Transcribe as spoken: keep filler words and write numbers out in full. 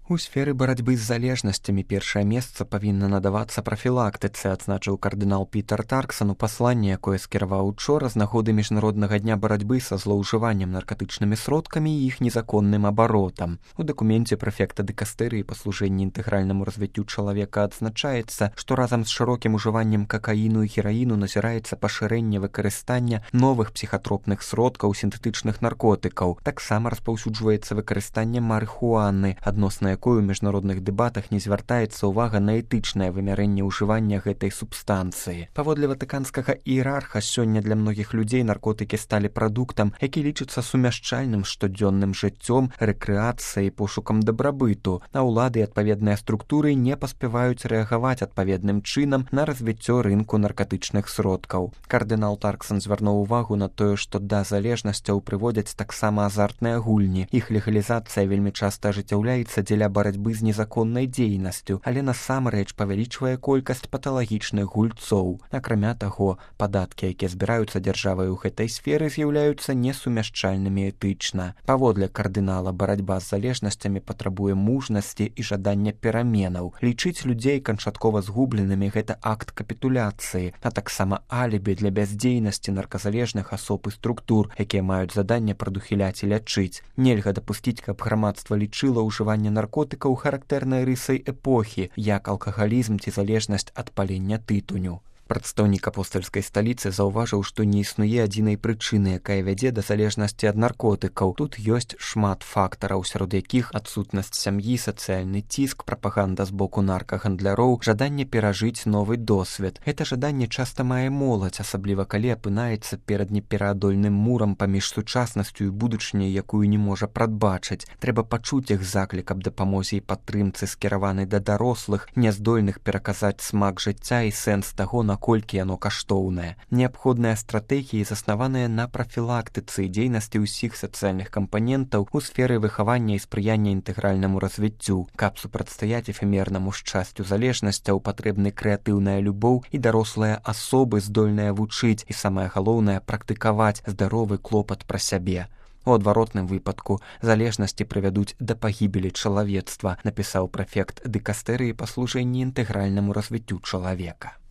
У сферы барацьбы з залежнасцямі першае месца павінна надавацца прафілактыцы, адзначыў кардынал Пітер Тарксон у пасланні, якое скіраваў учора з нагоды міжнароднага дня барацьбы са злоўжываннем наркатычнымі сродкамі і іх незаконным абаротам. У дакуменце прэфекта дыкастэрыі па служэнні інтэгральнаму развіццю чалавека адзначаецца, што разам з шырокім ужываннем какаіну і гераіну назіраецца пашырэнне выкарыстання новых псіхатропных сродкаў, сінтэтычных наркотыкаў. Таксама распаўсюджваецца выкарыстанне марыхуаны, адносна якой у міжнародных дэбатах не звяртаецца ўвага на этычнае вымярэнне ўжывання гэтай субстанцыі. Паводле ватыканскага іерарха, сёння для многіх людзей наркотыкі сталі прадуктам, які лічыцца сумяшчальным штодзённым жыццём, рэкрэацыяй, пошукам дабрабыту, а ўлады і адпаведныя структуры не паспяваюць рэагаваць адпаведным чынам на развіццё рынку наркатычных сродкаў. Кардынал Тарксон звярнуў увагу на тое, што да залежнасцяў прыводзяць таксама азартныя гульні. Іх легалізацыя вельмі часта ажыццяўляецца дзеля барацьбы з незаконнай дзейнасцю, але насамрэч павялічвае колькасць паталагічных гульцоў. Акрамя таго, падаткі, якія збіраюцца дзяржавай у гэтай сферы, з'яўляюцца несумяшчальнымі этычна. Паводле кардынала, барацьба з залежнасцямі патрабуе мужнасці і жадання пераменаў. Лічыць людзей канчаткова згубленымі — гэта акт капітуляцыі, а таксама алібі для бяздзейнасці нарказалежных асоб і структур, якія маюць заданне прадухіляць і лячыць. Нельга дапусціць, каб грамадства лічыла ўжыванне наркотыкаў характэрнай рысай эпохі, як алкагалізм ці залежнасць ад палення тытуню. Прадстаўнік апостальскай сталіцы заўважыў, што не існуе адзінай прычыны, якая вядзе да залежнасці ад наркотыкаў. Тут ёсць шмат фактараў, сярод якіх адсутнасць сям'і, сацыяльны ціск, прапаганда з боку наркагандляроў, жаданне перажыць новы досвед. Гэта жаданне часта мае моладзь, асабліва калі апынаецца перад непераадольным мурам паміж сучаснасцю і будучыняй, якую не можа прадбачыць. Трэба пачуць іх заклік аб дапамозе і падтрымцы, скіраванай да дарослых, няздольных пераказаць смак жыцця і сэнс таго, на колькі яно каштоўнае. Неабходныя стратэгіі, заснаваныя на прафілактыцы і дзейнасці ўсіх сацыяльных кампанентаў у сферы выхавання і спрыяння інтэгральнаму развіццю. Каб супрацьстаяць эфемернаму шчасцю залежнасцяў, патрэбны крэатыўная любоў і дарослыя асобы, здольныя вучыць і, самае галоўнае, практыкаваць здаровы клопат пра сябе. У адваротным выпадку залежнасці прывядуць да пагібелі чалавецтва, напісаў прэфект дыкастэрыі па служэнні інтэгральнаму развіццю чалавека.